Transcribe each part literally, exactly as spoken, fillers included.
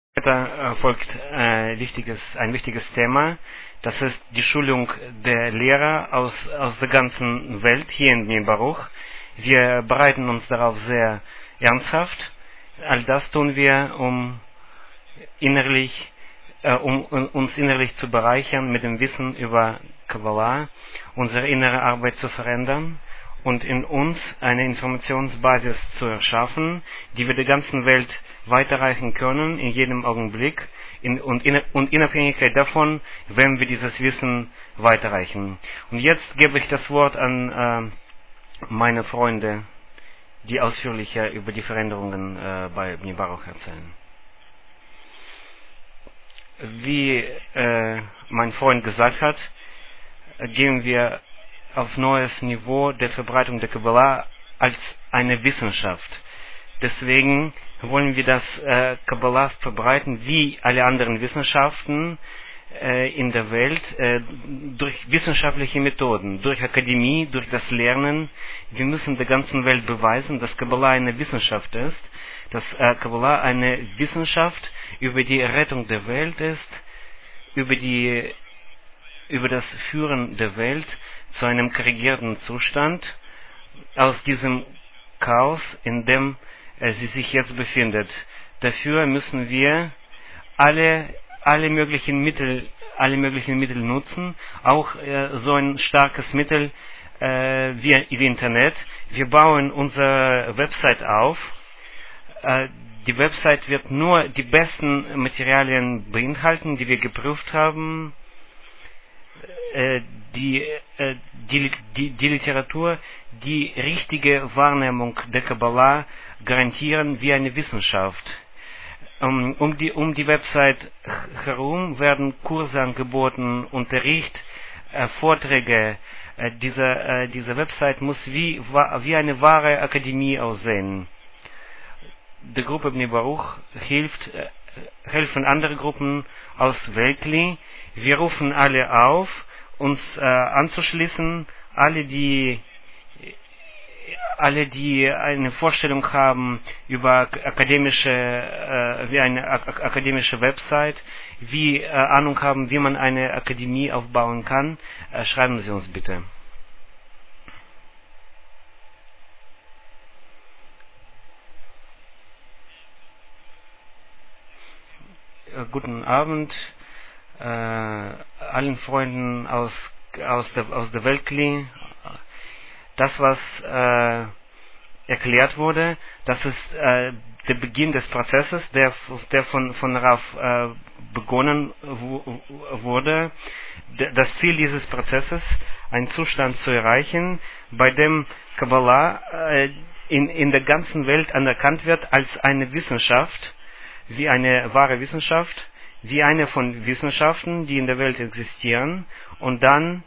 Weiter äh, folgt äh, wichtiges, ein wichtiges Thema. Das ist die Schulung der Lehrer aus, aus der ganzen Welt hier in Bnei Baruch. Wir bereiten uns darauf sehr ernsthaft. All das tun wir, um innerlich, äh, um, um uns innerlich zu bereichern mit dem Wissen über Kabbalah, unsere innere Arbeit zu verändern und in uns eine Informationsbasis zu erschaffen, die wir der ganzen Welt weiterreichen können, in jedem Augenblick in, und, in, und in Abhängigkeit davon, wenn wir dieses Wissen weiterreichen. Und jetzt gebe ich das Wort an äh, meine Freunde, die ausführlicher über die Veränderungen äh, bei Bnei Baruch erzählen. Wie äh, mein Freund gesagt hat, gehen wir auf neues Niveau der Verbreitung der Kabbalah als eine Wissenschaft. Deswegen wollen wir das äh, Kabbalah verbreiten wie alle anderen Wissenschaften äh, in der Welt, äh, durch wissenschaftliche Methoden, durch Akademie, durch das Lernen. Wir müssen der ganzen Welt beweisen, dass Kabbalah eine Wissenschaft ist, dass äh, Kabbalah eine Wissenschaft über die Rettung der Welt ist, über die über das Führen der Welt zu einem korrigierten Zustand aus diesem Chaos, in dem äh, sie sich jetzt befindet. Dafür müssen wir alle alle möglichen Mittel alle möglichen Mittel nutzen, auch äh, so ein starkes Mittel äh, wie, wie Internet. Wir bauen unsere Website auf. Äh, die Website wird nur die besten Materialien beinhalten, die wir geprüft haben. Die, die, die, die Literatur, die richtige Wahrnehmung der Kabbalah garantieren wie eine Wissenschaft. Um, um, die, um die Website herum werden Kurse angeboten, Unterricht, äh, Vorträge. Äh, diese, äh, diese Website muss wie, wie eine wahre Akademie aussehen. Die Gruppe Bnei Baruch hilft, äh, helfen andere Gruppen aus Weltkli. Wir rufen alle auf, uns äh, anzuschließen, alle die alle die eine Vorstellung haben über akademische äh, wie eine ak akademische Website, wie äh, Ahnung haben, wie man eine Akademie aufbauen kann, äh, schreiben Sie uns bitte. Äh, guten Abend. Äh, allen Freunden aus, aus der, aus der Weltkli. Das, was äh, erklärt wurde, das ist äh, der Beginn des Prozesses, der, der von, von Rav äh, begonnen wurde. Das Ziel dieses Prozesses, einen Zustand zu erreichen, bei dem Kabbalah äh, in, in der ganzen Welt anerkannt wird als eine Wissenschaft, wie eine wahre Wissenschaft, wie eine von Wissenschaften, die in der Welt existieren, und dann,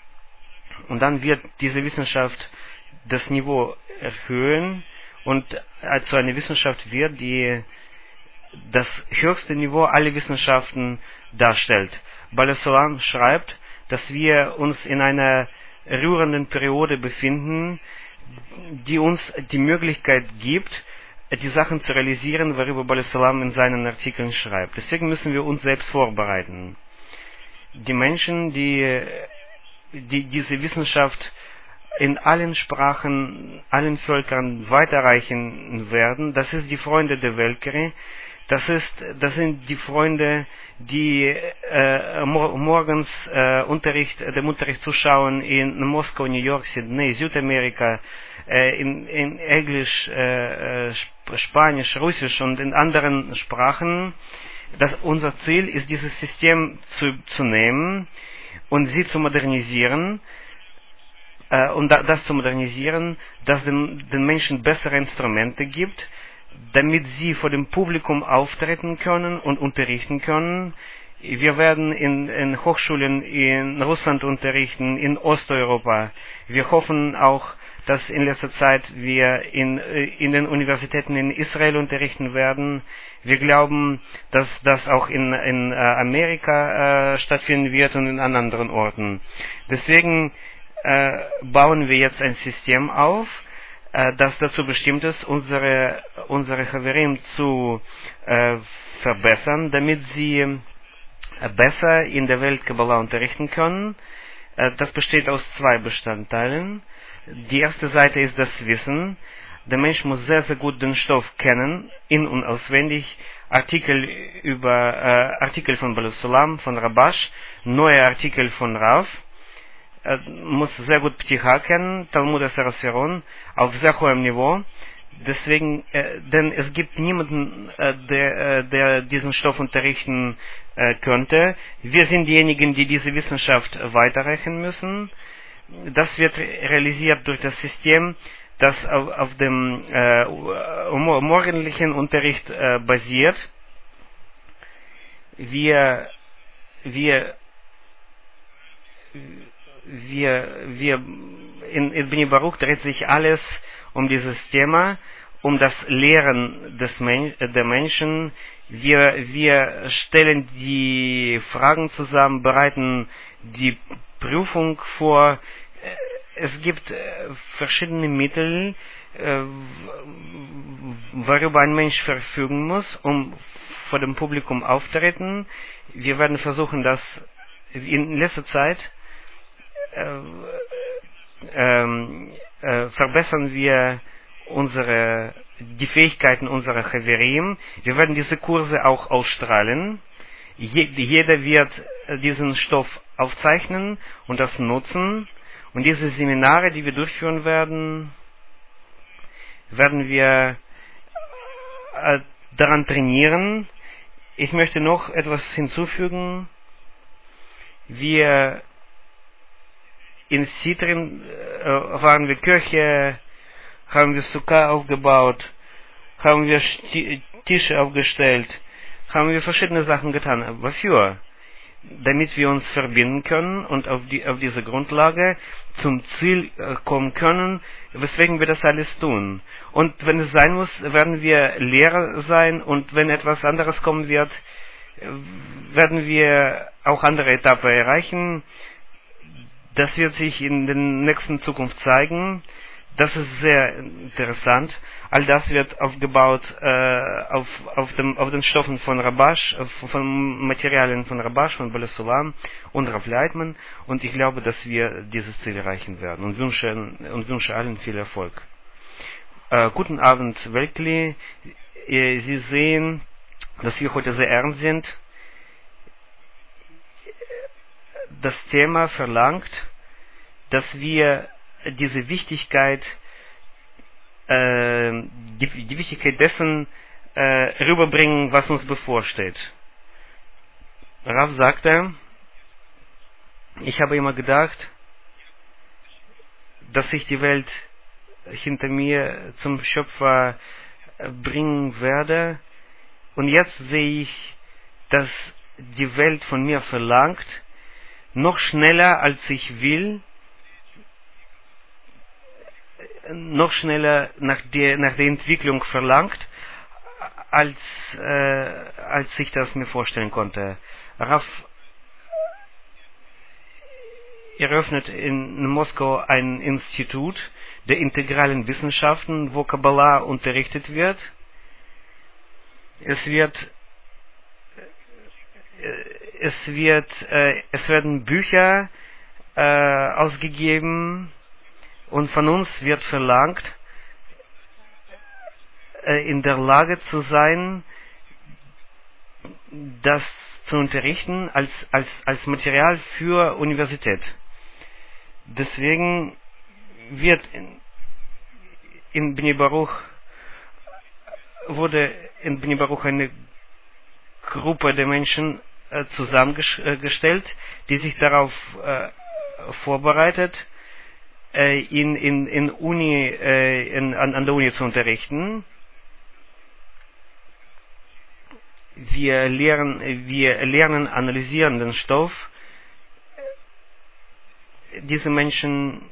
und dann wird diese Wissenschaft das Niveau erhöhen und zu einer Wissenschaft wird, die das höchste Niveau aller Wissenschaften darstellt. Baal HaSulam schreibt, dass wir uns in einer rührenden Periode befinden, die uns die Möglichkeit gibt, die Sachen zu realisieren, worüber Baal HaSulam in seinen Artikeln schreibt. Deswegen müssen wir uns selbst vorbereiten. Die Menschen, die, die diese Wissenschaft in allen Sprachen, allen Völkern weiterreichen werden, das ist die Freunde der Weltkri. Das ist, das sind die Freunde, die äh, morgens äh, Unterricht, dem Unterricht zuschauen in Moskau, New York, Sydney, Südamerika, äh, in, in Englisch, äh, Spanisch, Russisch und in anderen Sprachen. Das, unser Ziel ist, dieses System zu, zu nehmen und sie zu modernisieren, äh, und da, das zu modernisieren, dass den, den Menschen bessere Instrumente gibt, damit sie vor dem Publikum auftreten können und unterrichten können. Wir werden in, in Hochschulen in Russland unterrichten, in Osteuropa. Wir hoffen auch, dass in letzter Zeit wir in, in den Universitäten in Israel unterrichten werden. Wir glauben, dass das auch in, in Amerika äh, stattfinden wird und in anderen Orten. Deswegen äh, bauen wir jetzt ein System auf, äh, das dazu bestimmt ist, unsere, unsere Chaverim zu äh, verbessern, damit sie äh, besser in der Welt Kabbalah unterrichten können. Äh, das besteht aus zwei Bestandteilen. Die erste Seite ist das Wissen. Der Mensch muss sehr, sehr gut den Stoff kennen, in- und auswendig. Artikel über äh, Artikel von Balusulam, von Rabash, neue Artikel von Rav. Äh, muss sehr gut Pticha kennen, Talmud Esrasiron, auf sehr hohem Niveau. Deswegen, äh, denn es gibt niemanden, äh, der, äh, der diesen Stoff unterrichten äh, könnte. Wir sind diejenigen, die diese Wissenschaft weiterreichen müssen. Das wird realisiert durch das System, das auf, auf dem äh, morgendlichen Unterricht äh, basiert. Wir, wir, wir, wir, in, in Bnei Baruch dreht sich alles um dieses Thema, um das Lehren des Men der Menschen. Wir, wir stellen die Fragen zusammen, bereiten die Prüfung vor. Es gibt verschiedene Mittel, worüber ein Mensch verfügen muss, um vor dem Publikum auftreten. Wir werden versuchen, das in letzter Zeit äh, äh, äh, verbessern wir unsere, die Fähigkeiten unserer Chaverim. Wir werden diese Kurse auch ausstrahlen. Je, jeder wird diesen Stoff aufzeichnen und das nutzen. Und diese Seminare, die wir durchführen werden, werden wir äh, daran trainieren. Ich möchte noch etwas hinzufügen. Wir in Sitrin äh, waren wir Kirche, haben wir Sukkah aufgebaut, haben wir Sti- Tische aufgestellt, haben wir verschiedene Sachen getan. Wofür? Damit wir uns verbinden können und auf, die, auf diese Grundlage zum Ziel äh, kommen können, weswegen wir das alles tun. Und wenn es sein muss, werden wir Lehrer sein, und wenn etwas anderes kommen wird, werden wir auch andere Etappen erreichen. Das wird sich in der nächsten Zukunft zeigen. Das ist sehr interessant. All das wird aufgebaut äh, auf, auf, dem, auf den Stoffen von Rabash, von Materialien von Rabash, von Balusulam und Rav Leitman. Und ich glaube, dass wir dieses Ziel erreichen werden, und wünsche, und wünsche allen viel Erfolg. Äh, guten Abend, Weltkli. Sie sehen, dass wir heute sehr ernst sind. Das Thema verlangt, dass wir diese Wichtigkeit, äh, die, die Wichtigkeit dessen äh, rüberbringen, was uns bevorsteht. Rav sagte, ich habe immer gedacht, dass ich die Welt hinter mir zum Schöpfer bringen werde, und jetzt sehe ich, dass die Welt von mir verlangt, noch schneller als ich will, noch schneller nach der, nach der Entwicklung verlangt, als, äh, als ich das mir vorstellen konnte. Rav eröffnet in Moskau ein Institut der integralen Wissenschaften, wo Kabbalah unterrichtet wird. Es wird, es wird, äh, es werden Bücher äh, ausgegeben, und von uns wird verlangt, äh, in der Lage zu sein, das zu unterrichten als, als, als Material für Universität. Deswegen wird in, in Bnei Baruch, wurde in Bnei Baruch eine Gruppe der Menschen äh, zusammengestellt, die sich darauf äh, vorbereitet, äh, in, in, in Uni, äh, in, an, an der Uni zu unterrichten. Wir lernen, wir lernen, analysieren den Stoff. Diese Menschen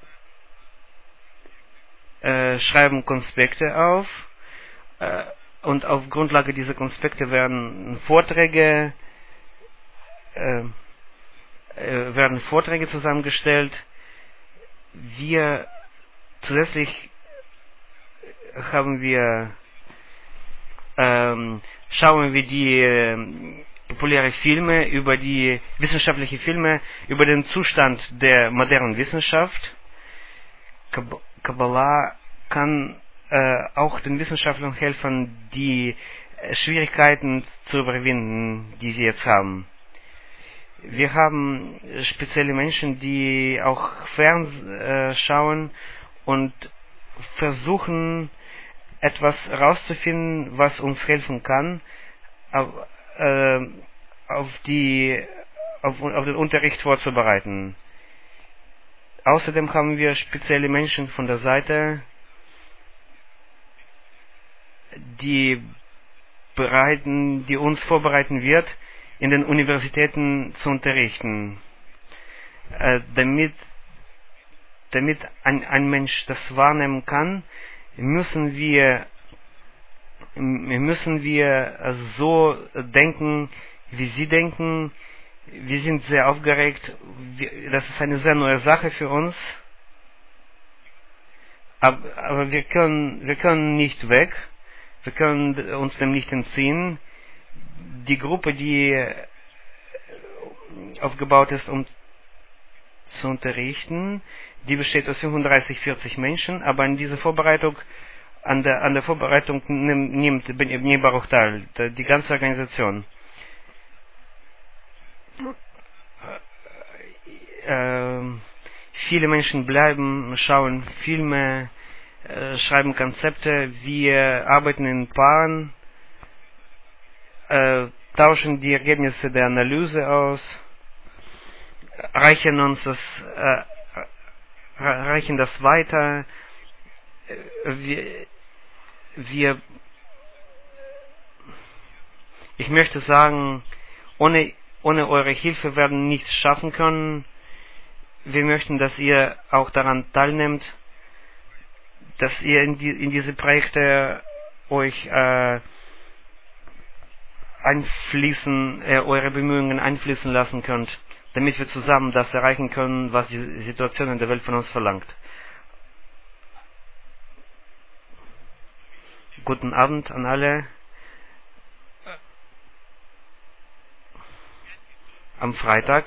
äh, schreiben Konspekte auf, äh, und auf Grundlage dieser Konspekte werden Vorträge äh, äh, werden Vorträge zusammengestellt. Wir zusätzlich haben wir, ähm, schauen wir die äh, populäre Filme über die wissenschaftliche Filme über den Zustand der modernen Wissenschaft. Kab- Kabbalah kann äh, auch den Wissenschaftlern helfen, die äh, Schwierigkeiten zu überwinden, die sie jetzt haben. Wir haben spezielle Menschen, die auch fernschauen und versuchen, etwas herauszufinden, was uns helfen kann, auf, äh, auf, die, auf, auf den Unterricht vorzubereiten. Außerdem haben wir spezielle Menschen von der Seite, die bereiten, die uns vorbereiten wird, in den Universitäten zu unterrichten, äh, damit, damit ein, ein Mensch das wahrnehmen kann, müssen wir, müssen wir so denken, wie sie denken. Wir sind sehr aufgeregt, das ist eine sehr neue Sache für uns, aber, aber wir können, wir können nicht weg, wir können uns dem nicht entziehen. Die Gruppe, die aufgebaut ist, um zu unterrichten, die besteht aus fünfunddreißig, vierzig Menschen, aber an dieser Vorbereitung, an der, an der Vorbereitung nimmt Bnei Baruch teil, die ganze Organisation. Äh, viele Menschen bleiben, schauen Filme, äh, schreiben Konzepte, wir arbeiten in Paaren, Äh, tauschen die Ergebnisse der Analyse aus, reichen uns das, äh, reichen das weiter. Wir, wir, ich möchte sagen, ohne, ohne eure Hilfe werden wir nichts schaffen können. Wir möchten, dass ihr auch daran teilnehmt, dass ihr in, die, in diese Projekte euch äh, einfließen, äh, eure Bemühungen einfließen lassen könnt, damit wir zusammen das erreichen können, was die Situation in der Welt von uns verlangt. Guten Abend an alle. Am Freitag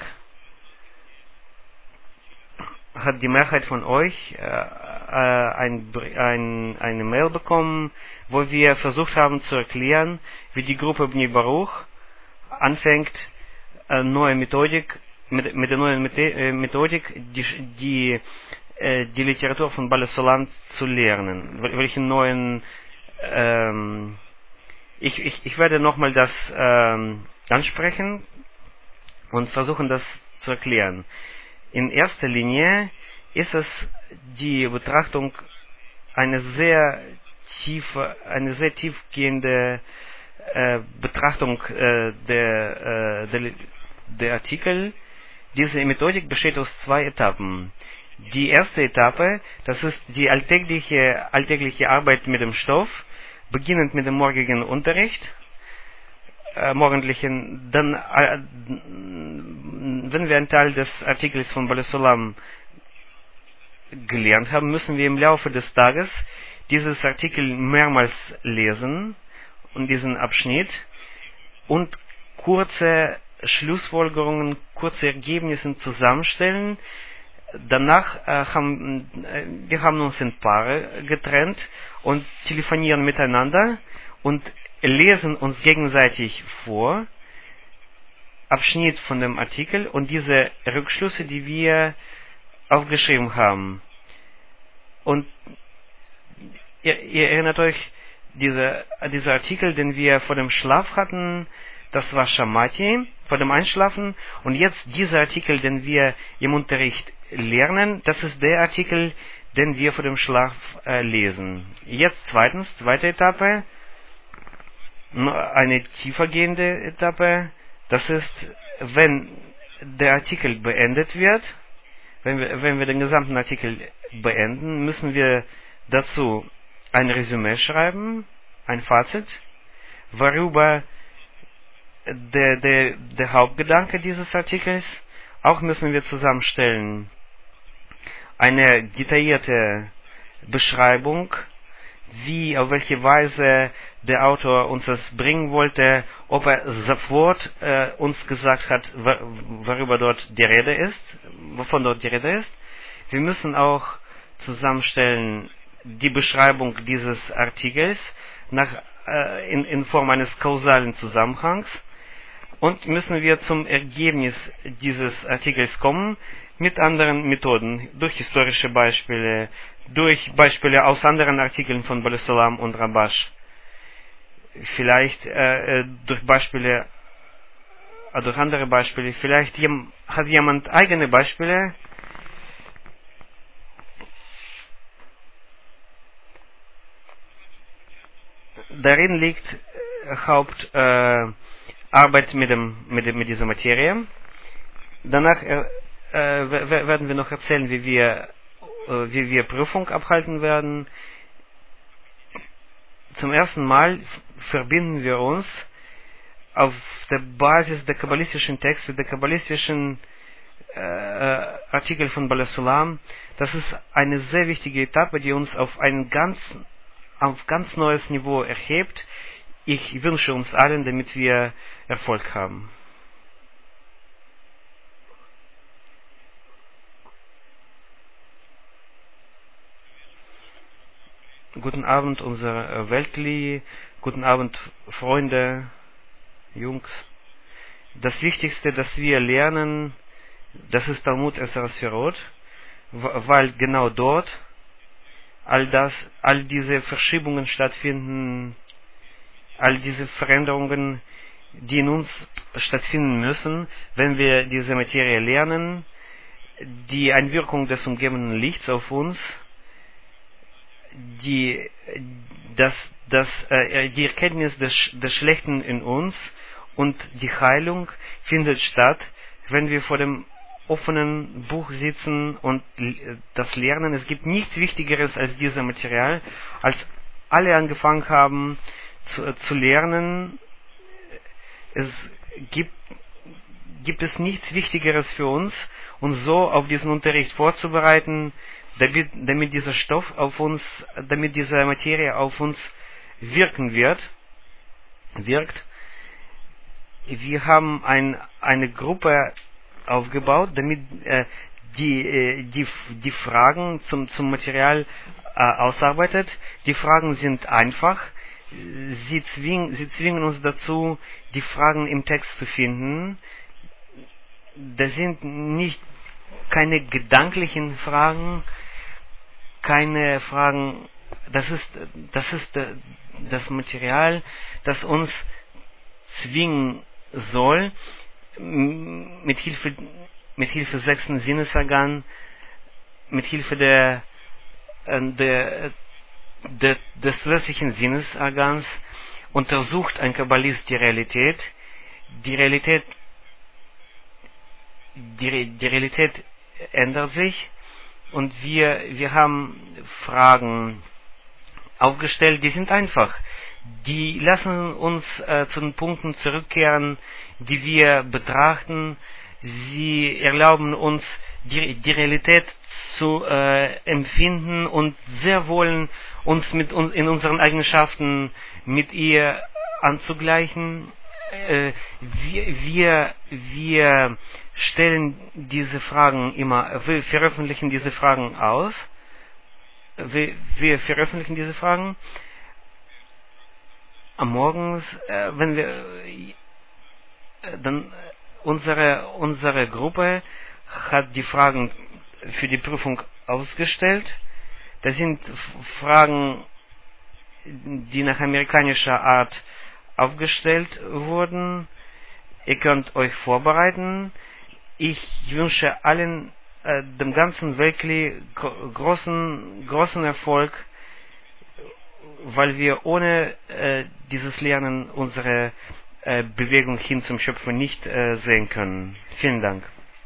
hat die Mehrheit von euch äh, ein, ein, eine Mail bekommen, wo wir versucht haben zu erklären, wie die Gruppe Bnei Baruch anfängt, äh, neue Methodik, mit, mit der neuen Methodik die, die, äh, die Literatur von Baal Solam zu lernen. Welchen neuen, ähm, ich, ich, ich werde nochmal das ähm, ansprechen und versuchen, das zu erklären. In erster Linie ist es die Betrachtung eine sehr tiefe, eine sehr tiefgehende äh, Betrachtung äh, der, äh, der, der Artikel. Diese Methodik besteht aus zwei Etappen. Die erste Etappe, das ist die alltägliche, alltägliche Arbeit mit dem Stoff, beginnend mit dem morgigen Unterricht, äh, morgendlichen, dann, äh, wenn wir einen Teil des Artikels von Baal Solam gelernt haben, müssen wir im Laufe des Tages dieses Artikel mehrmals lesen und diesen Abschnitt und kurze Schlussfolgerungen, kurze Ergebnisse zusammenstellen. Danach äh, haben äh, wir haben uns in Paare getrennt und telefonieren miteinander und lesen uns gegenseitig vor Abschnitt von dem Artikel und diese Rückschlüsse, die wir aufgeschrieben haben. Und ihr, ihr erinnert euch, diese, dieser Artikel, den wir vor dem Schlaf hatten, das war Shamati, vor dem Einschlafen. Und jetzt dieser Artikel, den wir im Unterricht lernen, das ist der Artikel, den wir vor dem Schlaf äh, lesen. Jetzt zweitens, zweite Etappe, eine tiefergehende Etappe, das ist, wenn der Artikel beendet wird, wenn wir, wenn wir den gesamten Artikel beenden, müssen wir dazu ein Resümee schreiben, ein Fazit, worüber der, der, der Hauptgedanke dieses Artikels, auch müssen wir zusammenstellen eine detaillierte Beschreibung, wie, auf welche Weise der Autor uns das bringen wollte, ob er sofort äh, uns gesagt hat, worüber dort die Rede ist, wovon dort die Rede ist. Wir müssen auch zusammenstellen die Beschreibung dieses Artikels nach, äh, in, in Form eines kausalen Zusammenhangs, und müssen wir zum Ergebnis dieses Artikels kommen mit anderen Methoden, durch historische Beispiele, durch Beispiele aus anderen Artikeln von Balasulam und Rabash, vielleicht äh, durch Beispiele, äh, durch andere Beispiele, vielleicht jem, hat jemand eigene Beispiele. Darin liegt äh, Hauptarbeit äh, mit, dem, mit, dem, mit dieser Materie. Danach äh, äh, werden wir noch erzählen, wie wir, äh, wie wir Prüfung abhalten werden. Zum ersten Mal verbinden wir uns auf der Basis der kabbalistischen Texte, der kabbalistischen äh, Artikel von Balasulam. Das ist eine sehr wichtige Etappe, die uns auf ein ganz auf ganz neues Niveau erhebt. Ich wünsche uns allen, damit wir Erfolg haben. Guten Abend, unsere Weltli. Guten Abend, Freunde, Jungs. Das Wichtigste, das wir lernen, das ist Talmud Eser Sfirot, weil genau dort all das, all diese Verschiebungen stattfinden, all diese Veränderungen, die in uns stattfinden müssen, wenn wir diese Materie lernen, die Einwirkung des umgebenden Lichts auf uns, die, das, das, äh, die Erkenntnis des, des Schlechten in uns und die Heilung findet statt, wenn wir vor dem offenen Buch sitzen und das lernen. Es gibt nichts Wichtigeres als dieses Material. Als alle angefangen haben zu, zu lernen, es gibt, gibt es nichts Wichtigeres für uns, uns so auf diesen Unterricht vorzubereiten, damit, damit dieser Stoff auf uns, damit diese Materie auf uns wirken wird, wirkt. Wir haben ein, eine Gruppe aufgebaut, damit äh, die, äh, die, die Fragen zum, zum Material äh, ausarbeitet. Die Fragen sind einfach. Sie, zwing, sie zwingen uns dazu, die Fragen im Text zu finden. Das sind nicht keine gedanklichen Fragen, keine Fragen, das ist, das ist das Material, das uns zwingen soll, mit Hilfe, mit Hilfe sechsten Sinnesorgan, mit Hilfe der, der, der, des westlichen Sinnesorgans untersucht ein Kabbalist die Realität. Die Realität, die, die Realität ändert sich, und wir, wir haben Fragen aufgestellt, die sind einfach. Die lassen uns äh, zu den Punkten zurückkehren, die wir betrachten. Sie erlauben uns, die, die Realität zu äh, empfinden und sehr wohl uns mit uns in unseren Eigenschaften mit ihr anzugleichen. Äh, wir, wir, wir stellen diese Fragen immer, wir veröffentlichen diese Fragen aus. Wir, wir veröffentlichen diese Fragen. Am Morgens, äh, wenn wir, äh, dann unsere, unsere Gruppe hat die Fragen für die Prüfung ausgestellt. Das sind Fragen, die nach amerikanischer Art aufgestellt wurden. Ihr könnt euch vorbereiten. Ich wünsche allen, äh, dem ganzen Weltkli großen, großen Erfolg, weil wir ohne äh, dieses Lernen unsere äh, Bewegung hin zum Schöpfer nicht äh, sehen können. Vielen Dank.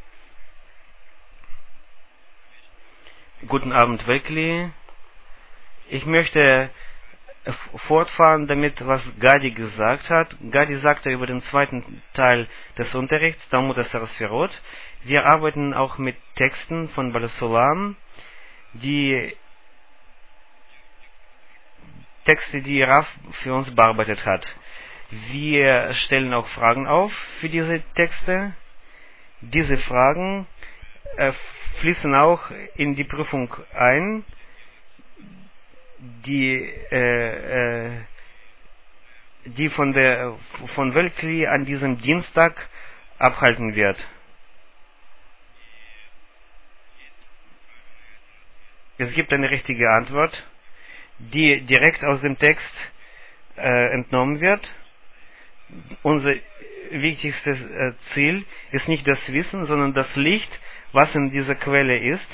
Guten Abend, Weltkli. Ich möchte fortfahren damit, was Gadi gesagt hat. Gadi sagte über den zweiten Teil des Unterrichts, Talmud Eser Sfirot. Wir arbeiten auch mit Texten von Balasulam, die Texte, die Raf für uns bearbeitet hat. Wir stellen auch Fragen auf für diese Texte. Diese Fragen äh, fließen auch in die Prüfung ein, die, äh, äh, die von der von Weltkli an diesem Dienstag abhalten wird. Es gibt eine richtige Antwort, die direkt aus dem Text äh, entnommen wird. Unser wichtigstes äh, Ziel ist nicht das Wissen, sondern das Licht, was in dieser Quelle ist.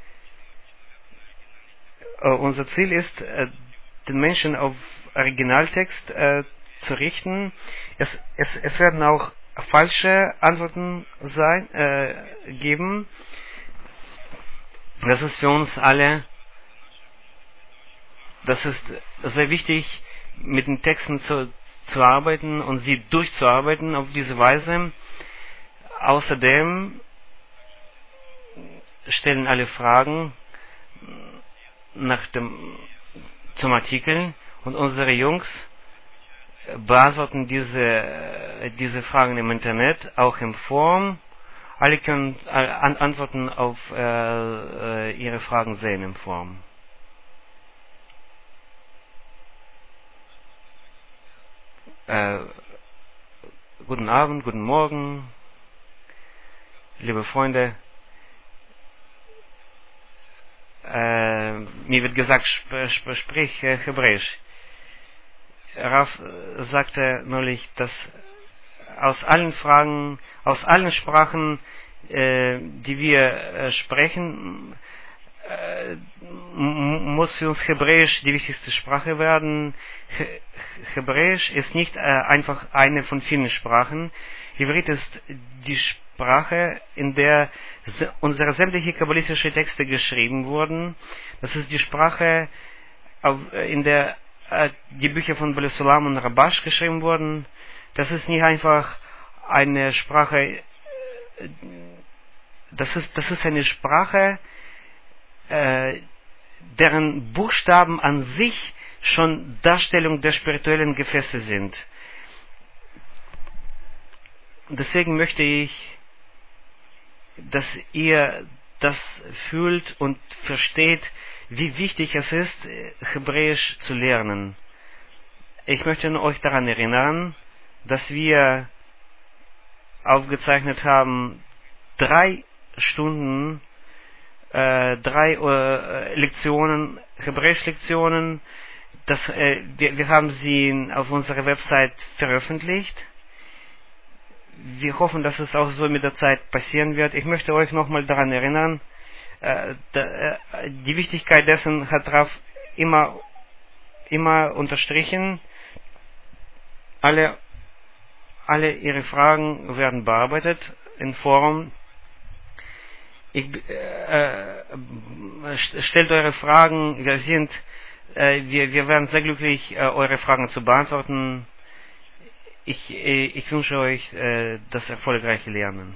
Äh, unser Ziel ist, äh, den Menschen auf Originaltext äh, zu richten. Es, es, es werden auch falsche Antworten sein, äh, geben. Das ist für uns alle, das ist sehr wichtig, mit den Texten zu, zu arbeiten und sie durchzuarbeiten auf diese Weise. Außerdem stellen alle Fragen nach dem, zum Artikel und unsere Jungs beantworten diese, diese Fragen im Internet, auch im Forum. Alle können äh, an, Antworten auf äh, ihre Fragen sehen im Forum. Äh, guten Abend, guten Morgen, liebe Freunde. Äh, mir wird gesagt, sp sp sprich äh, Hebräisch. Raf sagte neulich, dass aus allen Fragen, aus allen Sprachen, äh, die wir äh, sprechen, äh, muss für uns Hebräisch die wichtigste Sprache werden. He Hebräisch ist nicht äh, einfach eine von vielen Sprachen. Ivrit ist die Sprache, in der unsere sämtliche kabbalistische Texte geschrieben wurden. Das ist die Sprache, auf, in der äh, die Bücher von Bale Sulam und Rabash geschrieben wurden. Das ist nicht einfach eine Sprache, das ist, das ist eine Sprache, äh, deren Buchstaben an sich schon Darstellung der spirituellen Gefäße sind. Deswegen möchte ich, dass ihr das fühlt und versteht, wie wichtig es ist, Hebräisch zu lernen. Ich möchte euch daran erinnern, dass wir aufgezeichnet haben, drei Stunden, äh, drei äh, Lektionen, Hebräisch-Lektionen. Das, äh, wir, wir haben sie auf unserer Website veröffentlicht. Wir hoffen, dass es auch so mit der Zeit passieren wird. Ich möchte euch nochmal daran erinnern, äh, da, äh, die Wichtigkeit dessen hat Raf immer, immer unterstrichen. Alle Alle Ihre Fragen werden bearbeitet im Forum. Ich, äh, äh, stellt eure Fragen. Wir sind, äh, wir, wir werden sehr glücklich, äh, eure Fragen zu beantworten. Ich, äh, ich wünsche euch äh, das erfolgreiche Lernen.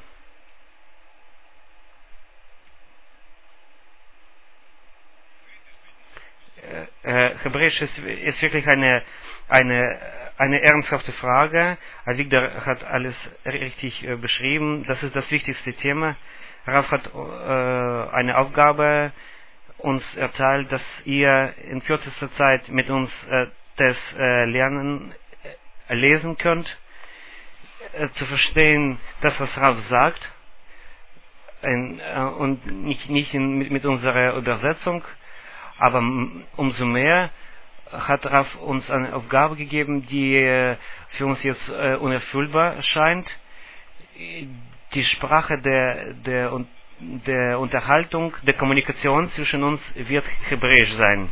Äh, Hebräisch ist, ist wirklich eine, eine, eine ernsthafte Frage. Avigdor hat alles richtig äh, beschrieben. Das ist das wichtigste Thema. Raf hat äh, eine Aufgabe uns erteilt, dass ihr in kürzester Zeit mit uns äh, das äh, Lernen äh, lesen könnt, äh, zu verstehen, das, was Raf sagt, in, äh, und nicht, nicht in, mit, mit unserer Übersetzung. Aber umso mehr hat Raf uns eine Aufgabe gegeben, die äh, für uns jetzt äh, unerfüllbar scheint. Die Sprache der, der, der Unterhaltung, der Kommunikation zwischen uns wird Hebräisch sein.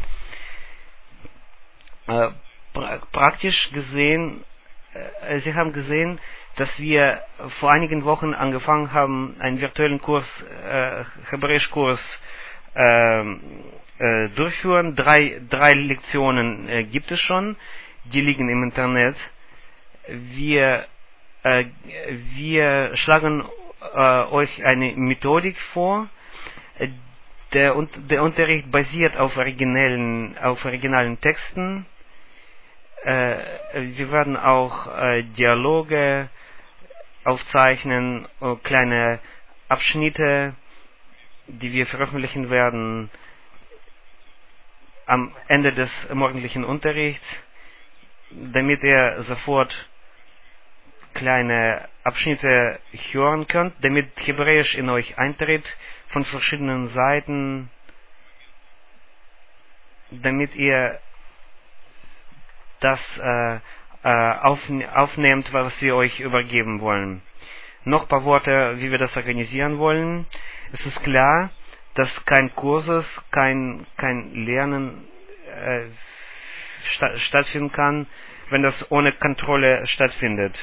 Äh, pra praktisch gesehen, äh, Sie haben gesehen, dass wir vor einigen Wochen angefangen haben, einen virtuellen Kurs, äh, Hebräisch-Kurs, äh, äh, durchführen. Drei, drei Lektionen äh, gibt es schon, die liegen im Internet. Wir, äh, wir schlagen äh, euch eine Methodik vor. Der, der Unterricht basiert auf originellen, auf originalen Texten. Äh, wir werden auch äh, Dialoge aufzeichnen, äh, kleine Abschnitte, die wir veröffentlichen werden am Ende des morgendlichen Unterrichts, damit ihr sofort kleine Abschnitte hören könnt, damit Hebräisch in euch eintritt von verschiedenen Seiten, damit ihr das äh, äh, aufnehmt, was wir euch übergeben wollen. Noch ein paar Worte, wie wir das organisieren wollen. Es ist klar, dass kein Kurses, kein, kein Lernen äh, sta stattfinden kann, wenn das ohne Kontrolle stattfindet.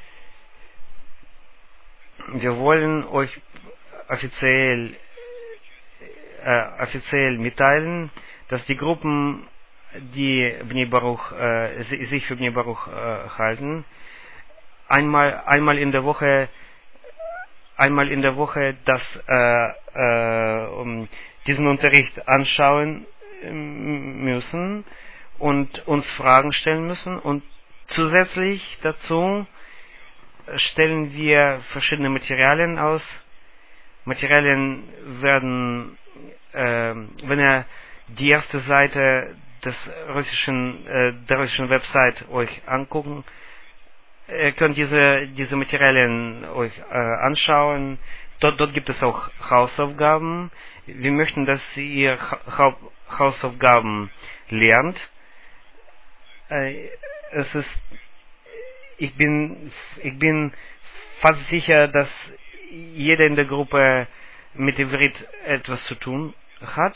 Wir wollen euch offiziell, äh, offiziell mitteilen, dass die Gruppen, die Bnei Baruch, äh, sich für Bnei Baruch äh, halten, einmal, einmal in der Woche einmal in der Woche das, äh, äh, um diesen Unterricht anschauen müssen und uns Fragen stellen müssen. Und zusätzlich dazu stellen wir verschiedene Materialien aus. Materialien werden, äh, wenn ihr die erste Seite des russischen, äh, der russischen Website euch angucken, ihr könnt diese, diese Materialien euch äh, anschauen. Dort, dort gibt es auch Hausaufgaben. Wir möchten, dass ihr ha Hausaufgaben lernt. Äh, es ist, ich bin, ich bin fast sicher, dass jeder in der Gruppe mit Ivrit etwas zu tun hat.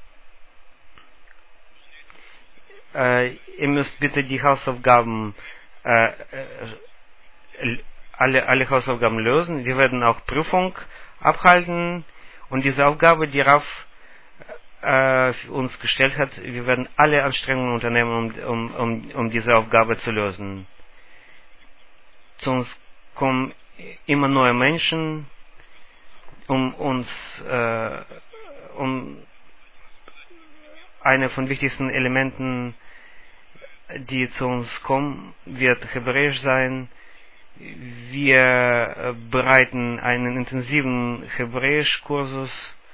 Äh, ihr müsst bitte die Hausaufgaben Äh, äh, alle, alle Hausaufgaben lösen. Wir werden auch Prüfung abhalten und diese Aufgabe, die Raf äh, für uns gestellt hat, wir werden alle Anstrengungen unternehmen, um, um, um, um diese Aufgabe zu lösen. Zu uns kommen immer neue Menschen, um uns äh, um eine von wichtigsten Elementen, die zu uns kommen, wird Hebräisch sein. Wir bereiten einen intensiven Hebräisch-Kursus.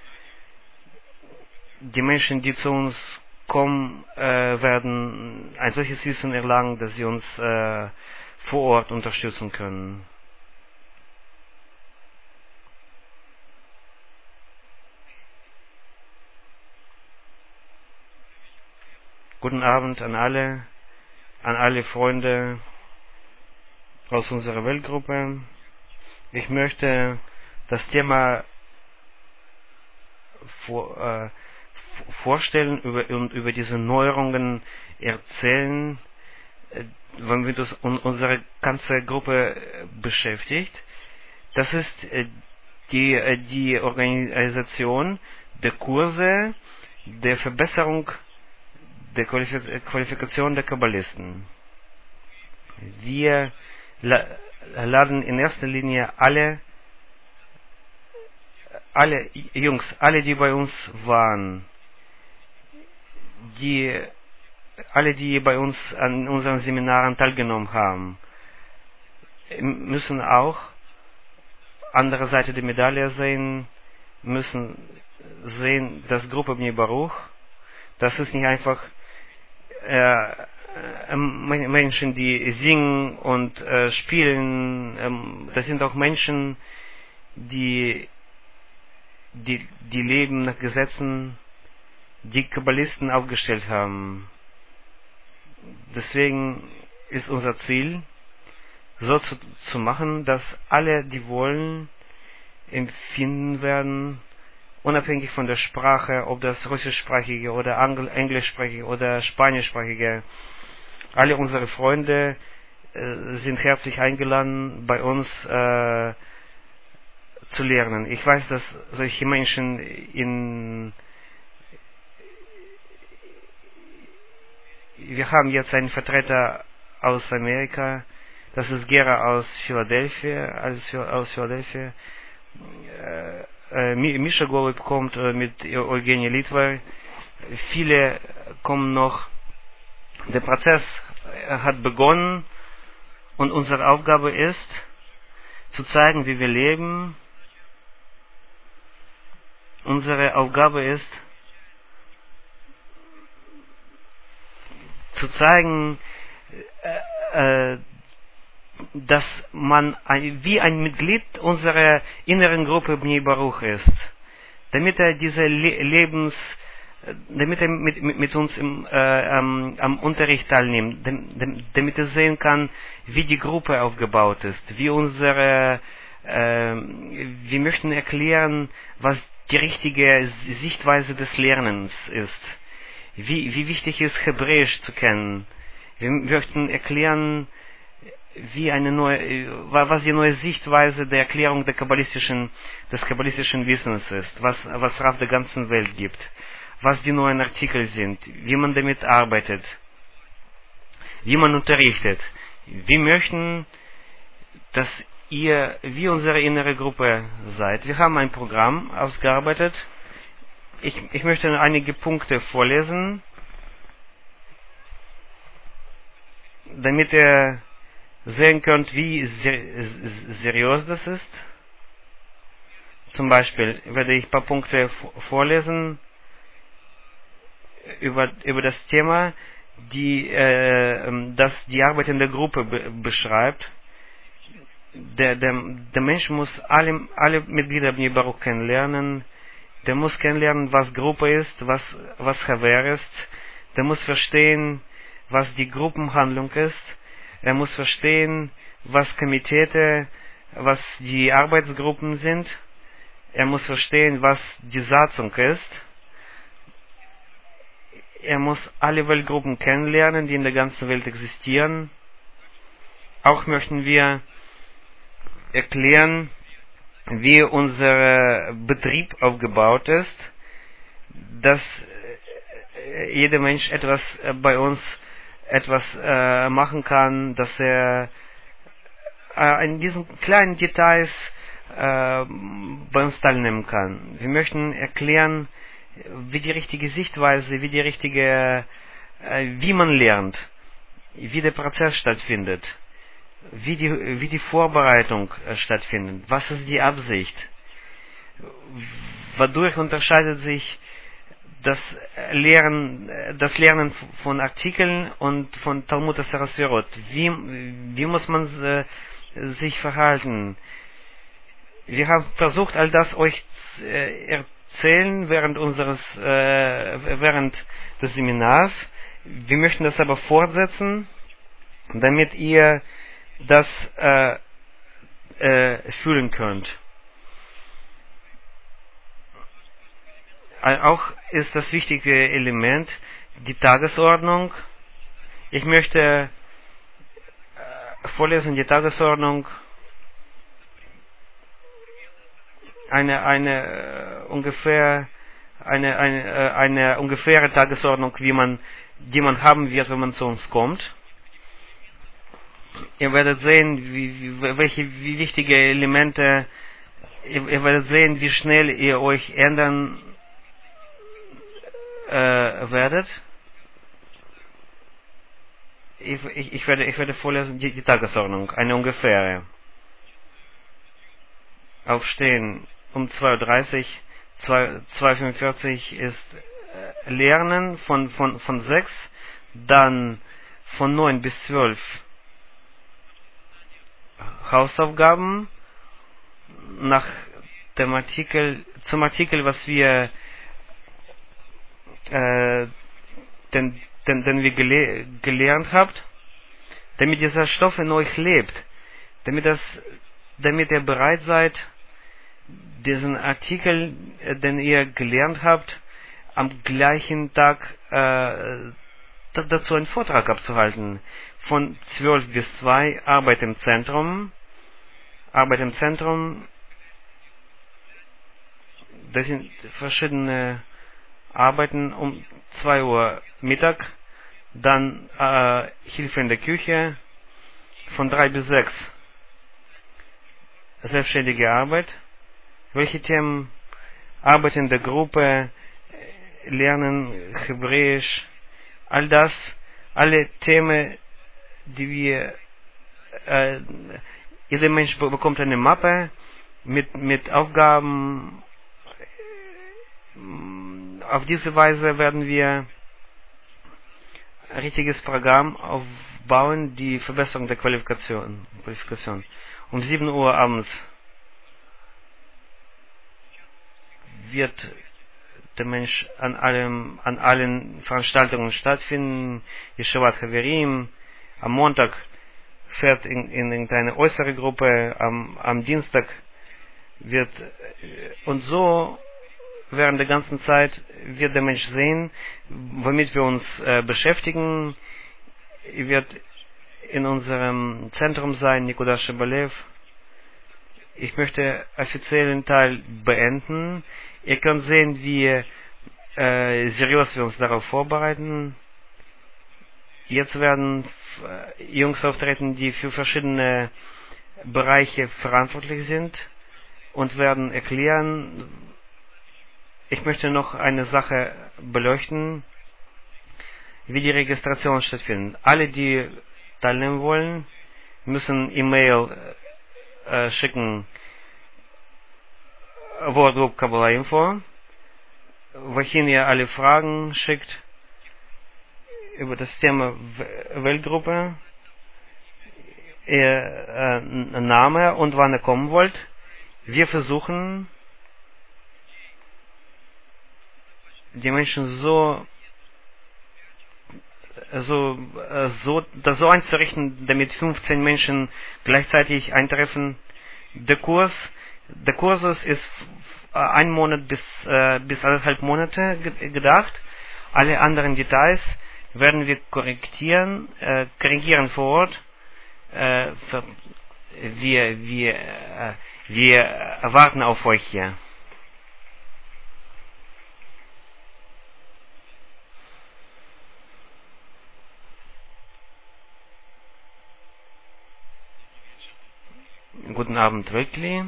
Die Menschen, die zu uns kommen, äh, werden ein solches Wissen erlangen, dass sie uns äh, vor Ort unterstützen können. Guten Abend an alle. An alle Freunde aus unserer Weltgruppe. Ich möchte das Thema vor, äh, vorstellen über, und über diese Neuerungen erzählen, äh, wenn wir das un, unsere ganze Gruppe beschäftigt. Das ist äh, die, äh, die Organisation der Kurse der Verbesserung der Qualifikation der Kabbalisten. Wir la laden in erster Linie alle, alle Jungs, alle, die bei uns waren, die, alle, die bei uns an unseren Seminaren teilgenommen haben, müssen auch andere Seite der Medaille sehen, müssen sehen, dass Gruppe Bnei Baruch, das ist nicht einfach Äh, Menschen, die singen und äh, spielen, ähm, das sind auch Menschen, die, die, die leben nach Gesetzen, die Kabbalisten aufgestellt haben. Deswegen ist unser Ziel, so zu, zu machen, dass alle, die wollen, empfinden werden, unabhängig von der Sprache, ob das russischsprachige oder englischsprachige oder spanischsprachige. Alle unsere Freunde äh, sind herzlich eingeladen, bei uns äh, zu lernen. Ich weiß, dass solche Menschen in... Wir haben jetzt einen Vertreter aus Amerika, das ist Gera aus Philadelphia, aus Philadelphia. Äh, Mischa Golub kommt mit Eugenie Litwer. Viele kommen noch Der Prozess hat begonnen und unsere Aufgabe ist, zu zeigen, wie wir leben. Unsere Aufgabe ist, zu zeigen, äh, äh, dass man ein, wie ein Mitglied unserer inneren Gruppe Bnei Baruch ist, damit er diese Le Lebens, damit er mit, mit, mit uns im, äh, am, am Unterricht teilnimmt, damit er sehen kann, wie die Gruppe aufgebaut ist, wie unsere, äh, wir möchten erklären, was die richtige Sichtweise des Lernens ist, wie, wie wichtig ist, Hebräisch zu kennen. Wir möchten erklären, wie eine neue, was die neue Sichtweise der Erklärung der kabbalistischen, des kabbalistischen Wissens ist, was, was Rav der ganzen Welt gibt, was die neuen Artikel sind, wie man damit arbeitet, wie man unterrichtet. Wir möchten, dass ihr, wie unsere innere Gruppe seid. Wir haben ein Programm ausgearbeitet. Ich, ich möchte einige Punkte vorlesen, damit ihr sehen könnt, wie ser seriös das ist. Zum Beispiel werde ich ein paar Punkte vorlesen über, über das Thema, die, äh, das die Arbeit in der Gruppe be beschreibt. Der, der, der Mensch muss alle, alle Mitglieder Bnei Baruch kennenlernen. Der muss kennenlernen, was Gruppe ist, was, was Chaver ist. Der muss verstehen, was die Gruppenhandlung ist. Er muss verstehen, was Komiteete, was die Arbeitsgruppen sind. Er muss verstehen, was die Satzung ist. Er muss alle Weltgruppen kennenlernen, die in der ganzen Welt existieren. Auch möchten wir erklären, wie unser Betrieb aufgebaut ist, dass jeder Mensch etwas bei uns etwas äh, machen kann, dass er äh, in diesen kleinen Details äh, bei uns teilnehmen kann. Wir möchten erklären, wie die richtige Sichtweise, wie die richtige, äh, wie man lernt, wie der Prozess stattfindet, wie die, wie die Vorbereitung äh, stattfindet, was ist die Absicht, wodurch unterscheidet sich das Lernen, das Lernen von Artikeln und von Talmud Asarasirot. Wie, wie muss man äh, sich verhalten? Wir haben versucht, all das euch äh, erzählen während unseres, äh, während des Seminars. Wir möchten das aber fortsetzen, damit ihr das äh, äh, fühlen könnt. Auch ist das wichtige Element die Tagesordnung. Ich möchte äh, vorlesen die Tagesordnung, eine eine äh, ungefähr eine eine äh, eine ungefähre Tagesordnung, wie man die man haben wird, wenn man zu uns kommt. Ihr werdet sehen, wie, wie welche wie wichtige Elemente. Ihr, ihr werdet sehen, wie schnell ihr euch ändern Äh, werdet. Ich, ich, ich, werde, ich werde vorlesen die, die Tagesordnung, eine ungefähre. Aufstehen um zwei Uhr dreißig, zwei Uhr fünfundvierzig ist äh, Lernen von, von, von sechs, dann von neun bis zwölf Hausaufgaben, nach dem Artikel, zum Artikel, was wir Äh, den, den, den wir gele gelernt habt, damit dieser Stoff in euch lebt, damit das, damit ihr bereit seid, diesen Artikel, äh, den ihr gelernt habt, am gleichen Tag äh, dazu einen Vortrag abzuhalten. Von zwölf bis zwei Arbeit im Zentrum, Arbeit im Zentrum, das sind verschiedene Arbeiten um zwei Uhr Mittag, dann äh, Hilfe in der Küche, von drei bis sechs selbstständige Arbeit. Welche Themen? Arbeit in der Gruppe, Lernen, Hebräisch, all das, alle Themen, die wir, äh, jeder Mensch bekommt eine Mappe mit, mit Aufgaben. Auf diese Weise werden wir ein richtiges Programm aufbauen, die Verbesserung der Qualifikation. Qualifikation. Um sieben Uhr abends wird der Mensch an allem, an allen Veranstaltungen stattfinden. Yeshivat Haverim. Am Montag fährt in, in irgendeine äußere Gruppe. Am, am Dienstag wird, und so während der ganzen Zeit wird der Mensch sehen, womit wir uns äh, beschäftigen. Er wird in unserem Zentrum sein, Nikuda Shebalev. Ich möchte offiziellen Teil beenden. Ihr könnt sehen, wie äh, seriös wir uns darauf vorbereiten. Jetzt werden äh, Jungs auftreten, die für verschiedene Bereiche verantwortlich sind und werden erklären. Ich möchte noch eine Sache beleuchten, wie die Registration stattfindet. Alle, die teilnehmen wollen, müssen E-Mail äh, schicken, Wortgruppe Kabbalah Info, wohin ihr alle Fragen schickt über das Thema Weltgruppe, ihr äh, Name und wann ihr kommen wollt. Wir versuchen, die Menschen so, so, so, das so einzurichten, damit fünfzehn Menschen gleichzeitig eintreffen. Der Kurs, der Kursus ist ein Monat bis, äh, bis anderthalb Monate gedacht. Alle anderen Details werden wir korrigieren, äh, korrigieren vor Ort. Äh, für, wir, wir, äh, wir warten auf euch hier. Guten Abend, Weltkli.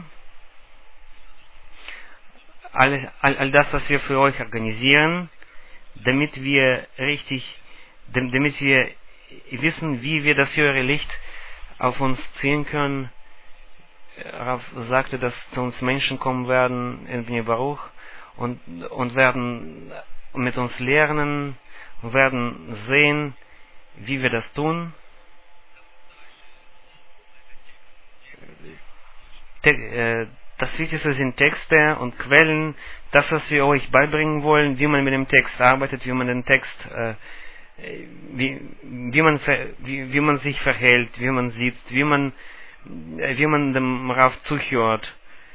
All, all, all das, was wir für euch organisieren, damit wir richtig, damit wir wissen, wie wir das höhere Licht auf uns ziehen können. Rav sagte, dass zu uns Menschen kommen werden in Bnei Baruch und, und werden mit uns lernen und werden sehen, wie wir das tun. Das Wichtigste sind Texte und Quellen, das, was wir euch beibringen wollen, wie man mit dem Text arbeitet, wie man den Text, äh, wie, wie, man, wie, wie man sich verhält, wie man sitzt, wie man, wie man dem Rav zuhört,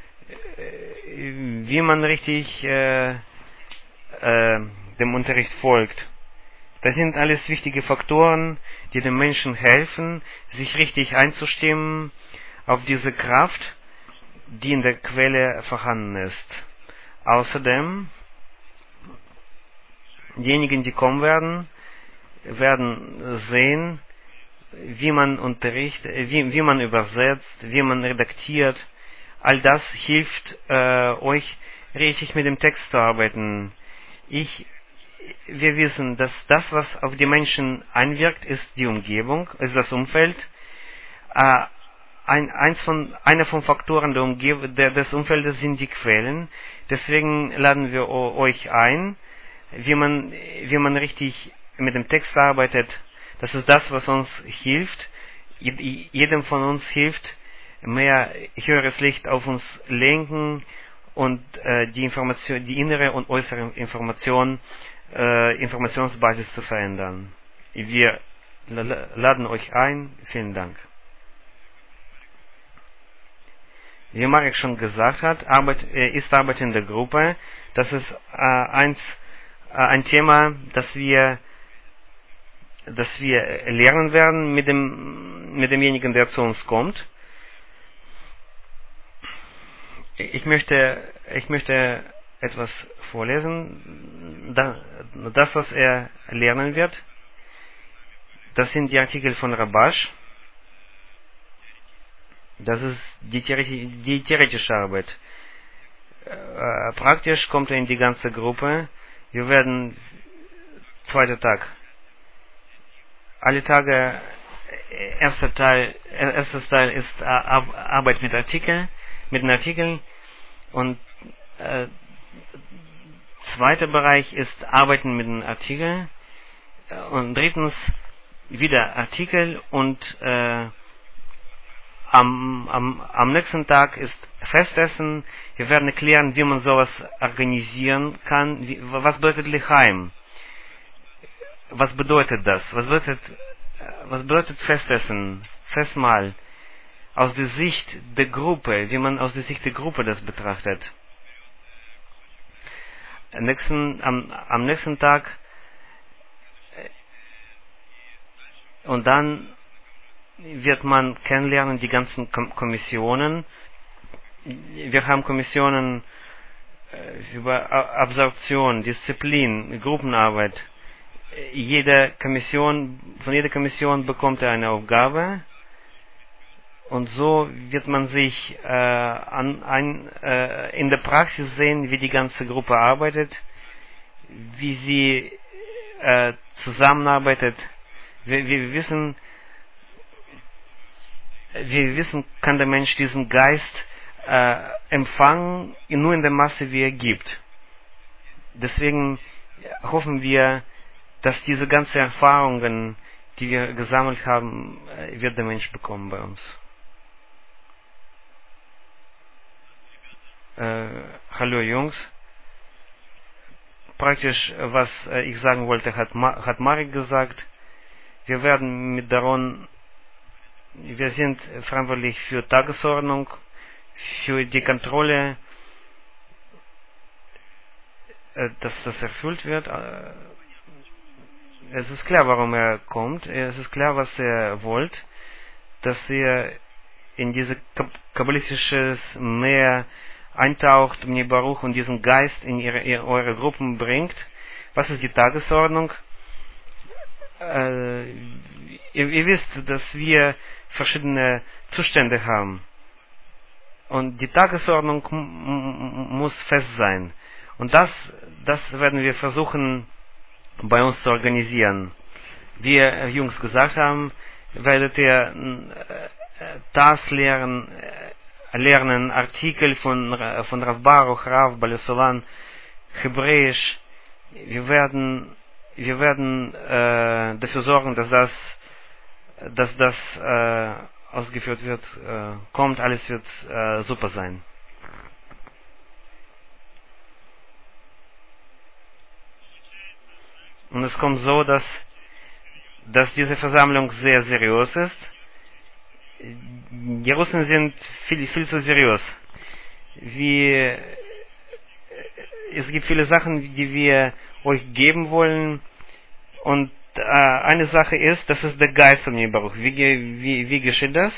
wie man richtig äh, äh, dem Unterricht folgt. Das sind alles wichtige Faktoren, die den Menschen helfen, sich richtig einzustimmen auf diese Kraft, die in der Quelle vorhanden ist. Außerdem, diejenigen, die kommen werden, werden sehen, wie man unterrichtet, wie, wie man übersetzt, wie man redaktiert. All das hilft äh, euch, richtig mit dem Text zu arbeiten. Ich, wir wissen, dass das, was auf die Menschen einwirkt, ist die Umgebung, ist das Umfeld. Äh, Ein, eins von, einer von Faktoren der Umgeb- der, des Umfeldes sind die Quellen. Deswegen laden wir o- euch ein, wie man, wie man richtig mit dem Text arbeitet. Das ist das, was uns hilft. J- jedem von uns hilft, mehr höheres Licht auf uns lenken und äh, die Information, die innere und äußere Information, äh, Informationsbasis zu verändern. Wir l- laden euch ein. Vielen Dank. Wie Marek schon gesagt hat, Arbeit, äh, ist Arbeit in der Gruppe. Das ist äh, eins, äh, ein Thema, das wir, das wir lernen werden mit dem, mit demjenigen, der zu uns kommt. Ich möchte, ich möchte etwas vorlesen. Das, was er lernen wird, das sind die Artikel von Rabash. Das ist die, Theoreti- die theoretische Arbeit. Äh, praktisch kommt er in die ganze Gruppe. Wir werden, zweiter Tag, alle Tage, äh, erster Teil, äh, erstes Teil ist äh, Ar- Arbeit mit Artikeln, mit den Artikeln und äh, zweiter Bereich ist Arbeiten mit den Artikeln äh, und drittens wieder Artikel und äh, am, am, am nächsten Tag ist Festessen. Wir werden erklären, wie man sowas organisieren kann. Wie, was bedeutet L'chaim? Was bedeutet das? Was bedeutet, was bedeutet Festessen? Festmahl? Aus der Sicht der Gruppe, wie man aus der Sicht der Gruppe das betrachtet. Am nächsten, am, am nächsten Tag und dann wird man kennenlernen die ganzen Kommissionen. Wir haben Kommissionen über Absorption, Disziplin, Gruppenarbeit. Jede Kommission, von jeder Kommission bekommt er eine Aufgabe und so wird man sich äh, an, ein, äh, in der Praxis sehen, wie die ganze Gruppe arbeitet, wie sie äh, zusammenarbeitet. Wir, wir wissen, wir wissen, kann der Mensch diesen Geist äh, empfangen, nur in der Masse, wie er gibt. Deswegen hoffen wir, dass diese ganzen Erfahrungen, die wir gesammelt haben, wird der Mensch bekommen bei uns. Äh, hallo Jungs. Praktisch, was äh, ich sagen wollte, hat, Ma- hat Marek gesagt. Wir werden mit Daron, wir sind verantwortlich für Tagesordnung, für die Kontrolle, äh, dass das erfüllt wird. Äh, es ist klar, warum er kommt. Es ist klar, was er wollte, dass er in diese kabbalistisches Meer eintaucht, Bnei Baruch, und diesen Geist in ihre, in eure Gruppen bringt. Was ist die Tagesordnung? Äh, ihr, ihr wisst, dass wir verschiedene Zustände haben. Und die Tagesordnung m- muss fest sein. Und das, das werden wir versuchen, bei uns zu organisieren. Wie äh, Jungs gesagt haben, werdet ihr äh, das lernen, äh, lernen Artikel von, von Rav Baruch, Rav Balesovan, Hebräisch. Wir werden, wir werden äh, dafür sorgen, dass das, dass das äh, ausgeführt wird, äh, kommt, alles wird äh, super sein. Und es kommt so, dass, dass diese Versammlung sehr seriös ist. Die Russen sind viel, viel zu seriös. Wir, es gibt viele Sachen, die wir euch geben wollen. Und äh, eine Sache ist, das ist der Geist von Bnei Baruch. Wie, wie, wie geschieht das?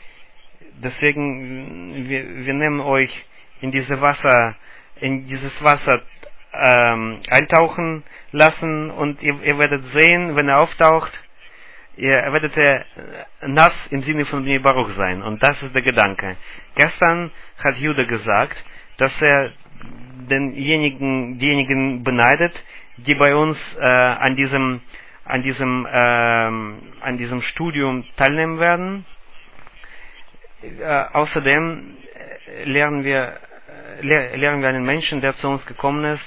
Deswegen, wir, wir nehmen euch in diese Wasser, in dieses Wasser ähm, eintauchen lassen und ihr, ihr werdet sehen, wenn er auftaucht, ihr werdet äh, nass im Sinne von Bnei Baruch sein. Und das ist der Gedanke. Gestern hat Judah gesagt, dass er denjenigen, diejenigen beneidet, die bei uns äh, an diesem, an diesem, äh, an diesem Studium teilnehmen werden. Äh, außerdem äh, lernen wir, äh, le- lernen wir einen Menschen, der zu uns gekommen ist.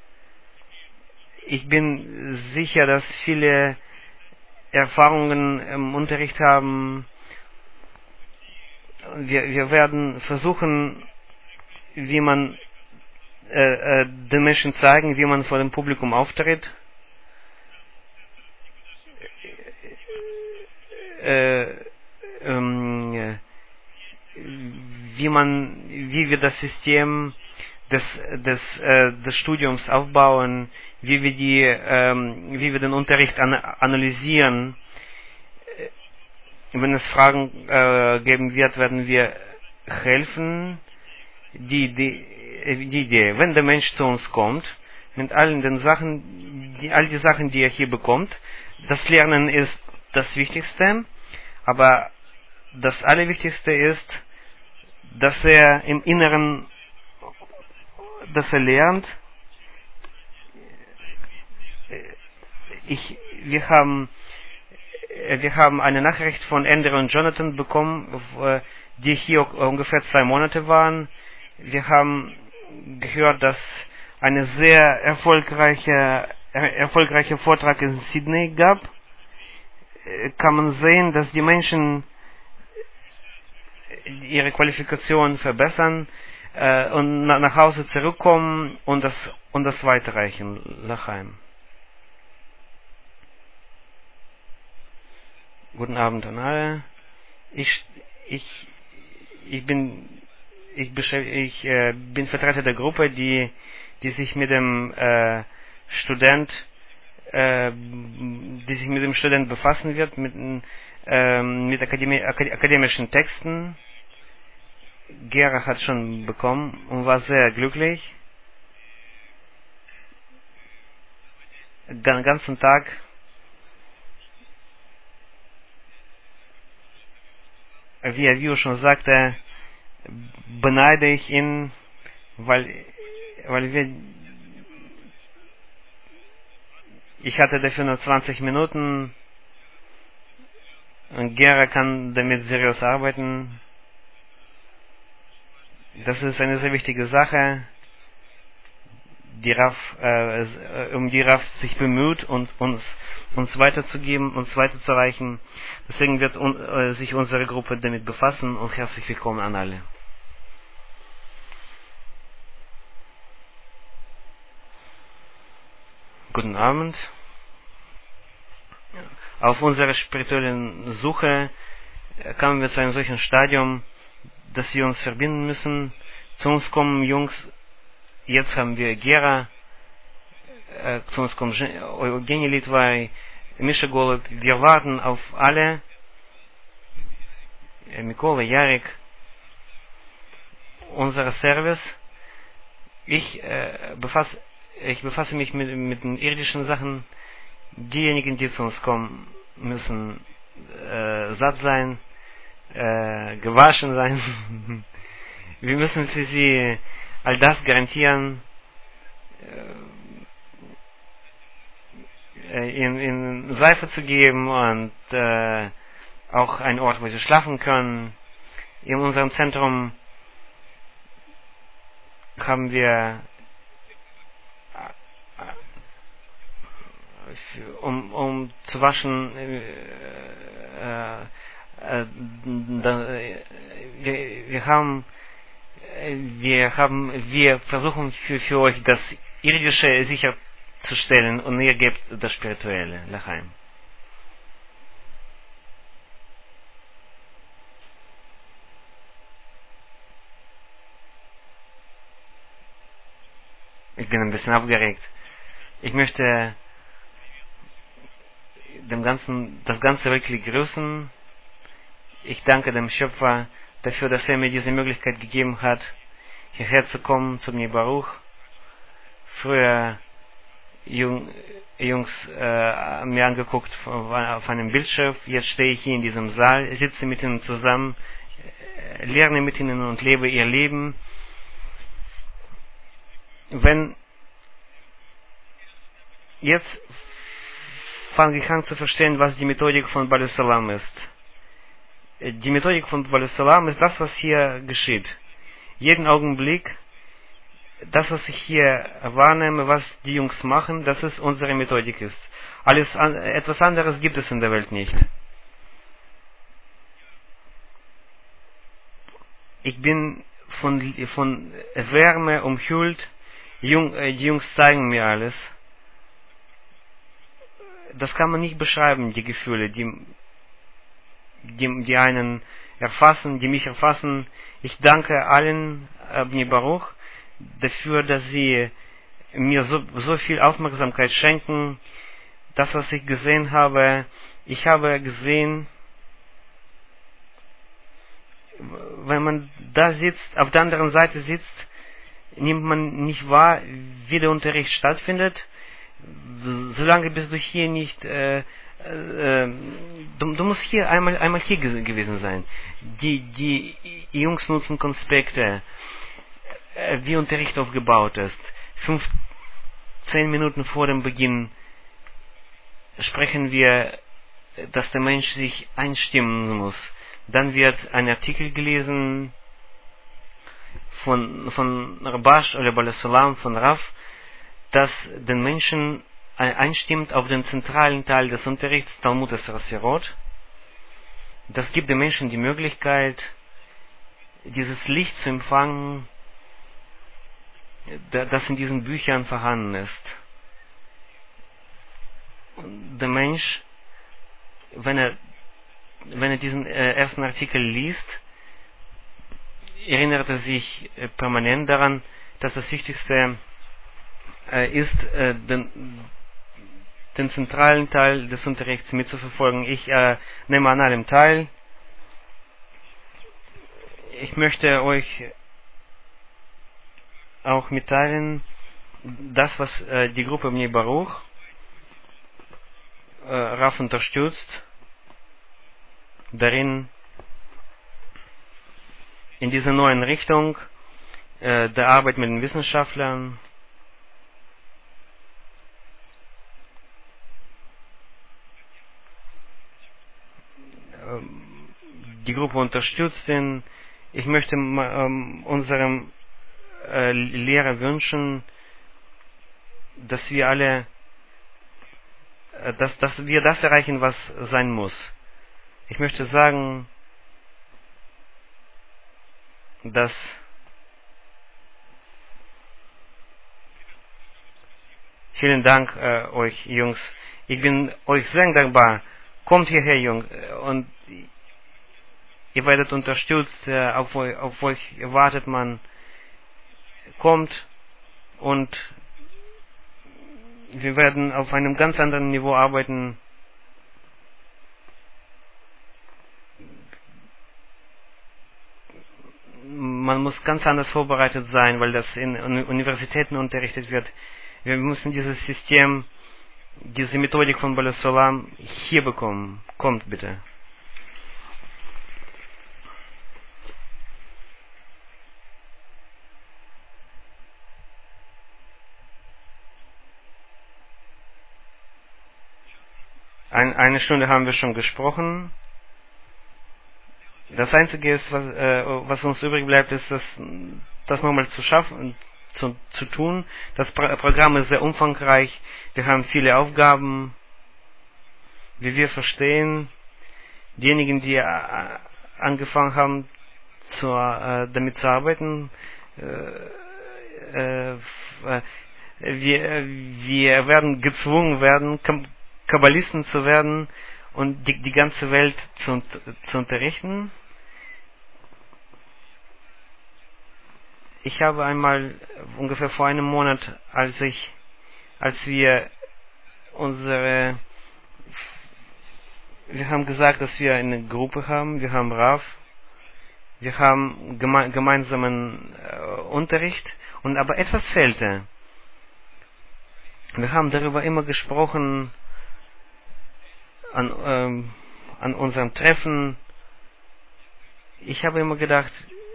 Ich bin sicher, dass viele Erfahrungen im Unterricht haben. Wir, wir werden versuchen, wie man äh, äh, den Menschen zeigen, wie man vor dem Publikum auftritt. Äh, ähm, wie man, wie wir das System des, des, äh, des Studiums aufbauen, wie wir die, ähm, wie wir den Unterricht an, analysieren. Wenn es Fragen äh, geben wird, werden wir helfen. Die, die, die Idee, wenn der Mensch zu uns kommt, mit allen den Sachen, die, all die Sachen, die er hier bekommt, das Lernen ist das Wichtigste, aber das Allerwichtigste ist, dass er im Inneren, dass er lernt. Ich, wir haben wir haben eine Nachricht von Andrew und Jonathan bekommen, die hier ungefähr zwei Monate waren. Wir haben gehört, dass eine sehr erfolgreiche, erfolgreiche Vortrag in Sydney gab. Kann man sehen, dass die Menschen ihre Qualifikation verbessern äh, und na, nach Hause zurückkommen und das, und das weiterreichen. Lachaim. Guten Abend an alle. Ich, ich, ich bin, ich, ich äh, bin Vertreter der Gruppe, die, die sich mit dem äh, Student, äh, die sich mit dem Student befassen wird, mit, äh, mit Akademie, akademischen Texten. Gera hat schon bekommen und war sehr glücklich. Den ganzen Tag wie Avio schon sagte, beneide ich ihn, weil, weil wir, ich hatte dafür nur zwanzig Minuten und Gera kann damit seriös arbeiten. Das ist eine sehr wichtige Sache, die Raf, äh, um die Raf sich bemüht und uns, uns weiterzugeben, uns weiterzureichen. Deswegen wird un, äh, sich unsere Gruppe damit befassen und herzlich willkommen an alle. Guten Abend. Auf unserer spirituellen Suche kamen wir zu einem solchen Stadium, dass wir uns verbinden müssen. Zu uns kommen Jungs, jetzt haben wir Gera, äh, zu uns kommt Evgeny Litvai, Misha Golub. Wir warten auf alle, äh, Mikola, Jarek, unser Service. Ich, äh, befasse, ich befasse mich mit, mit den irdischen Sachen. Diejenigen, die zu uns kommen, müssen äh, satt sein, äh, gewaschen sein. Wir müssen für sie all das garantieren, äh, in, in Seife zu geben und äh, auch einen Ort, wo sie schlafen können. In unserem Zentrum haben wir um, um zu waschen äh, äh, da, wir, wir haben wir haben wir versuchen für, für euch das Irdische sicherzustellen und ihr gebt das Spirituelle. Lachaim. Ich bin ein bisschen aufgeregt. Ich möchte dem ganzen, das ganze wirklich grüßen. Ich danke dem Schöpfer dafür, dass er mir diese Möglichkeit gegeben hat, hierher zu kommen, zu mir Baruch. Früher Jung, Jungs äh, mir angeguckt auf einem Bildschirm. Jetzt stehe ich hier in diesem Saal, sitze mit ihnen zusammen, lerne mit ihnen und lebe ihr Leben. Wenn jetzt fange ich an zu verstehen, was die Methodik von Baal Salam ist. Die Methodik von Baal Salam ist das, was hier geschieht. Jeden Augenblick, das, was ich hier wahrnehme, was die Jungs machen, das ist unsere Methodik ist. Alles an, etwas anderes gibt es in der Welt nicht. Ich bin von, von Wärme umhüllt. Jung, die Jungs zeigen mir alles. Das kann man nicht beschreiben, die Gefühle, die, die, die einen erfassen, die mich erfassen. Ich danke allen Abni Baruch dafür, dass sie mir so, so viel Aufmerksamkeit schenken. Das, was ich gesehen habe, ich habe gesehen, wenn man da sitzt, auf der anderen Seite sitzt, nimmt man nicht wahr, wie der Unterricht stattfindet. Solange bis du hier nicht, äh, äh, du, du musst hier einmal, einmal hier gewesen sein. Die, die Jungs nutzen Konspekte, äh, wie Unterricht aufgebaut ist. Fünf, zehn Minuten vor dem Beginn sprechen wir dass der Mensch sich einstimmen muss. Dann wird ein Artikel gelesen von, von Rabash oder Salam von Rav, das den Menschen einstimmt auf den zentralen Teil des Unterrichts Talmud Esrei Sefirot. Das gibt den Menschen die Möglichkeit, dieses Licht zu empfangen, das in diesen Büchern vorhanden ist. Und der Mensch, wenn er, wenn er diesen äh, ersten Artikel liest, erinnert er sich äh, permanent daran, dass das Wichtigste äh, ist, äh, den, den zentralen Teil des Unterrichts mitzuverfolgen. Ich äh, nehme an allem teil. Ich möchte euch auch mitteilen, das, was äh, die Gruppe Bnei Baruch äh, Rav unterstützt, darin in dieser neuen Richtung äh, der Arbeit mit den Wissenschaftlern, die Gruppe unterstützt ihn. Ich möchte ähm, unserem äh, Lehrer wünschen, dass wir alle, äh, dass, dass wir das erreichen, was sein muss. Ich möchte sagen, dass vielen Dank äh, euch Jungs. Ich bin euch sehr dankbar. Kommt hierher, Jungs, und ihr werdet unterstützt, äh, auf, auf euch wartet man. Kommt und wir werden auf einem ganz anderen Niveau arbeiten. Man muss ganz anders vorbereitet sein, weil das in Universitäten unterrichtet wird. Wir müssen dieses System, diese Methodik von Bnei Salam hier bekommen. Kommt bitte. Ein, eine Stunde haben wir schon gesprochen. Das Einzige ist, was, äh, was uns übrig bleibt, ist, das, das nochmal zu schaffen, zu, zu tun. Das Pro- Programm ist sehr umfangreich. Wir haben viele Aufgaben, wie wir verstehen. Diejenigen, die äh, angefangen haben, zu, äh, damit zu arbeiten, äh, äh, wir, wir werden gezwungen werden, Kabbalisten zu werden und die, die ganze Welt zu, zu unterrichten. Ich habe einmal ungefähr vor einem Monat, als ich, als wir unsere, wir haben gesagt, dass wir eine Gruppe haben, wir haben Rav, wir haben geme gemeinsamen äh, Unterricht, und aber etwas fehlte. Wir haben darüber immer gesprochen, an, ähm, an unserem Treffen. Ich habe immer gedacht,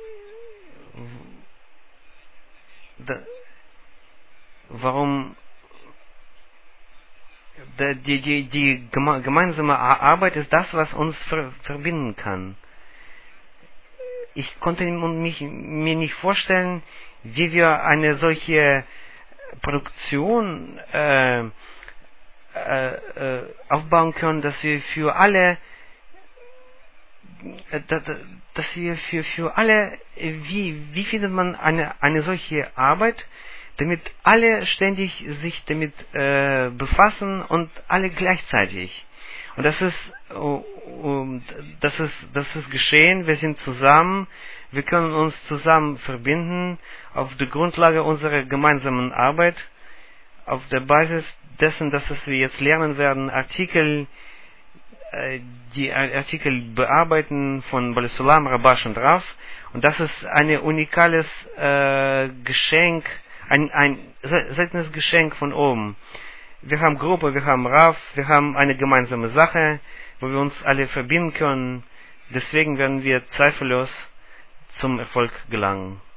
da, warum da, die, die, die geme gemeinsame Arbeit ist das, was uns ver verbinden kann. Ich konnte mich, mir nicht vorstellen, wie wir eine solche Produktion äh, Äh, aufbauen können, dass wir für alle, äh, dass, dass wir für für alle, wie wie findet man eine eine solche Arbeit, damit alle ständig sich damit äh, befassen und alle gleichzeitig. Und das ist uh, uh, das ist das ist geschehen. Wir sind zusammen, wir können uns zusammen verbinden auf der Grundlage unserer gemeinsamen Arbeit, auf der Basis dessen, dass wir jetzt lernen werden, Artikel, äh, die Artikel bearbeiten von Bnei Salam, Rabash und Rav. Und das ist ein unikales äh, Geschenk, ein, ein seltenes Geschenk von oben. Wir haben Gruppe, wir haben Rav, wir haben eine gemeinsame Sache, wo wir uns alle verbinden können. Deswegen werden wir zweifellos zum Erfolg gelangen.